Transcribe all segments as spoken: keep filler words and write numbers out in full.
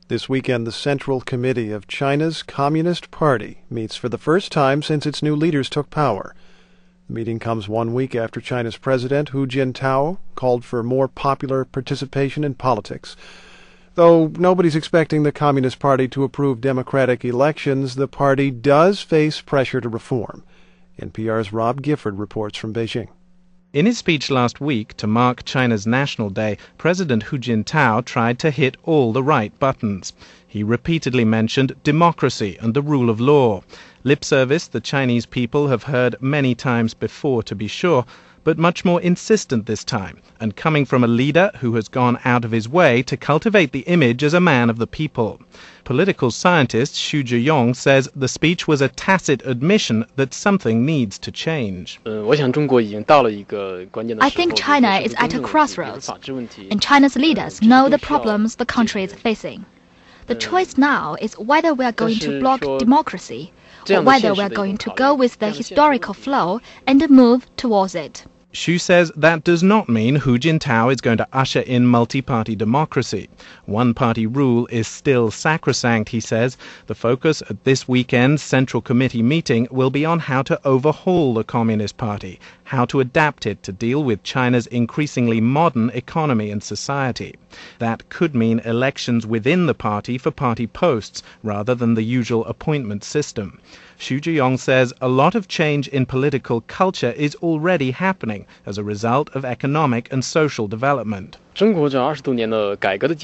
This weekend, the Central Committee of China's Communist Party meets for the first time since its new leaders took power. The meeting comes one week after China's President Hu Jintao called for more popular participation in politics. Though nobody's expecting the Communist Party to approve democratic elections, the party does face pressure to reform. N P R's Rob Gifford reports from Beijing. In his speech last week to mark China's National Day, President Hu Jintao tried to hit all the right buttons. He repeatedly mentioned democracy and the rule of law. Lip service the Chinese people have heard many times before, to be sure, but much more insistent this time, and coming from a leader who has gone out of his way to cultivate the image as a man of the people. Political scientist Xu Zhiyong says the speech was a tacit admission that something needs to change. I think China is at a crossroads, and China's leaders know the problems the country is facing. The choice now is whether we are going to block democracy or whether we are going to go with the historical flow and move towards it. Xu says that does not mean Hu Jintao is going to usher in multi-party democracy. One-party rule is still sacrosanct, he says. The focus at this weekend's Central Committee meeting will be on how to overhaul the Communist Party, how to adapt it to deal with China's increasingly modern economy and society. That could mean elections within the party for party posts, rather than the usual appointment system. Xu Zhiyong says a lot of change in political culture is already happening as a result of economic and social development. The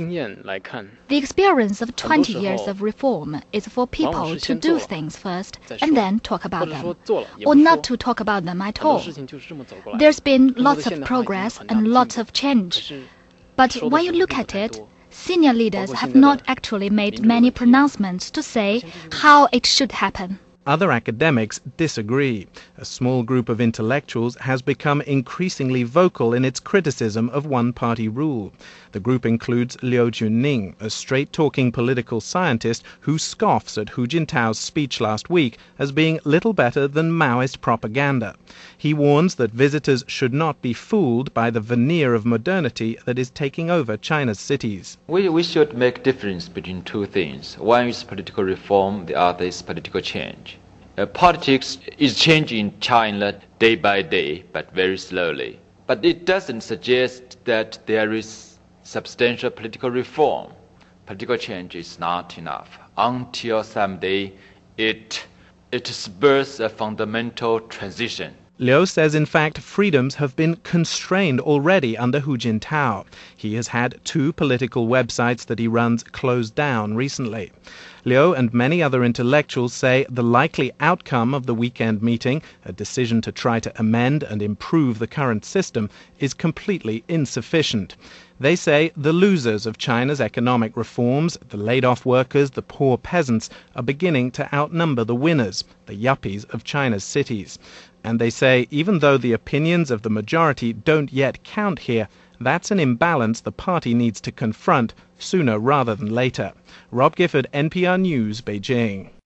experience of twenty years of reform is for people to do things first and then talk about them, or not to talk about them at all. There's been lots of progress and lots of change. But when you look at it, senior leaders have not actually made many pronouncements to say how it should happen. Other academics disagree. A small group of intellectuals has become increasingly vocal in its criticism of one-party rule. The group includes Liu Juning, a straight-talking political scientist who scoffs at Hu Jintao's speech last week as being little better than Maoist propaganda. He warns that visitors should not be fooled by the veneer of modernity that is taking over China's cities. We, we should make difference between two things. One is political reform, the other is political change. Uh, politics is changing in China day by day, but very slowly. But it doesn't suggest that there is substantial political reform. Political change is not enough until someday it, it spurs a fundamental transition. Liu says, in fact, freedoms have been constrained already under Hu Jintao. He has had two political websites that he runs closed down recently. Liu and many other intellectuals say the likely outcome of the weekend meeting, a decision to try to amend and improve the current system, is completely insufficient. They say the losers of China's economic reforms, the laid-off workers, the poor peasants, are beginning to outnumber the winners, the yuppies of China's cities. And they say even though the opinions of the majority don't yet count here, that's an imbalance the party needs to confront sooner rather than later. Rob Gifford, N P R News, Beijing.